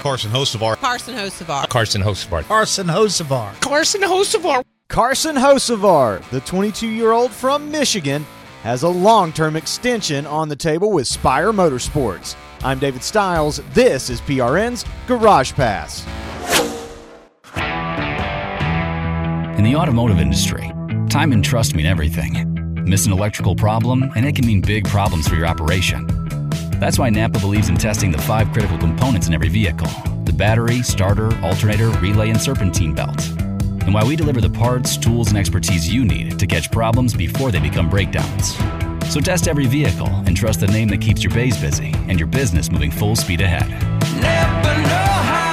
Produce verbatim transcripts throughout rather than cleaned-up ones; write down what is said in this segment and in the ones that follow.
Carson Hocevar. Carson Hocevar. Carson Hocevar. Carson Hocevar. Carson Hocevar. Carson Hocevar, the twenty-two-year-old from Michigan, has a long-term extension on the table with Spire Motorsports. I'm David Stiles. This is P R N's Garage Pass. In the automotive industry, time and trust mean everything. Miss an electrical problem, and it can mean big problems for your operation. That's why Napa believes in testing the five critical components in every vehicle: the battery, starter, alternator, relay, and serpentine belt. And why we deliver the parts, tools, and expertise you need to catch problems before they become breakdowns. So test every vehicle and trust the name that keeps your bays busy and your business moving full speed ahead. Never know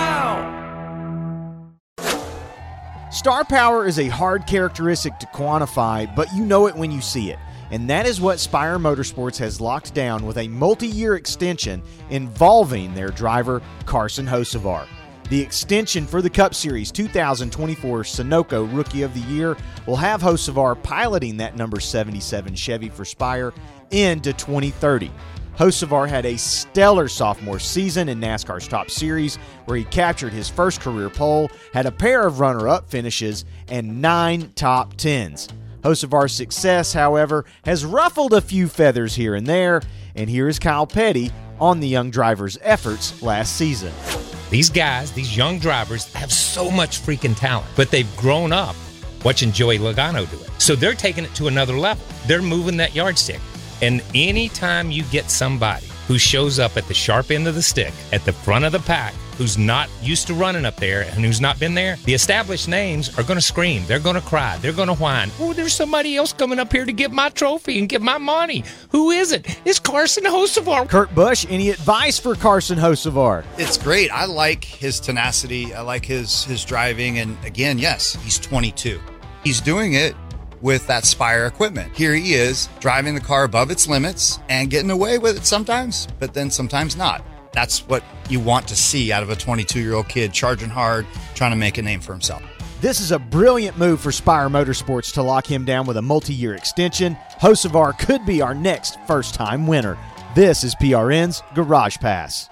how. Star power is a hard characteristic to quantify, but you know it when you see it. And that is what Spire Motorsports has locked down with a multi-year extension involving their driver, Carson Hocevar. The extension for the Cup Series two thousand twenty-four Sunoco Rookie of the Year will have Hocevar piloting that number seventy-seven Chevy for Spire into twenty thirty. Hocevar had a stellar sophomore season in NASCAR's Top Series, where he captured his first career pole, had a pair of runner-up finishes, and nine top tens. Hocevar's success, however, has ruffled a few feathers here and there, and here is Kyle Petty on the young driver's efforts last season. These guys, these young drivers, have so much freaking talent, but they've grown up watching Joey Logano do it. So they're taking it to another level. They're moving that yardstick. And anytime you get somebody who shows up at the sharp end of the stick, at the front of the pack, who's not used to running up there and who's not been there, the established names are going to scream. They're going to cry. They're going to whine. Oh, there's somebody else coming up here to get my trophy and get my money. Who is it? It's Carson Hocevar. Kurt Busch, any advice for Carson Hocevar? It's great. I like his tenacity. I like his his driving. And again, yes, he's twenty-two. He's doing it with that Spire equipment. Here he is driving the car above its limits and getting away with it sometimes, but then sometimes not. That's what you want to see out of a twenty-two-year-old kid charging hard, trying to make a name for himself. This is a brilliant move for Spire Motorsports to lock him down with a multi-year extension. Hocevar could be our next first-time winner. This is P R N's Garage Pass.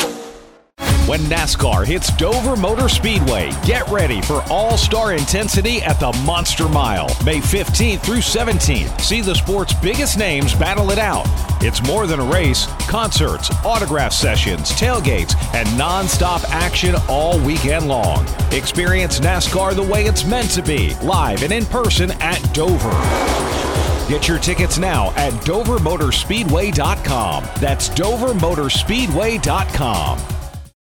When NASCAR hits Dover Motor Speedway, get ready for all-star intensity at the Monster Mile, May fifteenth through seventeenth. See the sport's biggest names battle it out. It's more than a race. Concerts, autograph sessions, tailgates, and non-stop action all weekend long. Experience NASCAR the way it's meant to be, live and in person at Dover. Get your tickets now at dover motor speedway dot com. That's dover motor speedway dot com.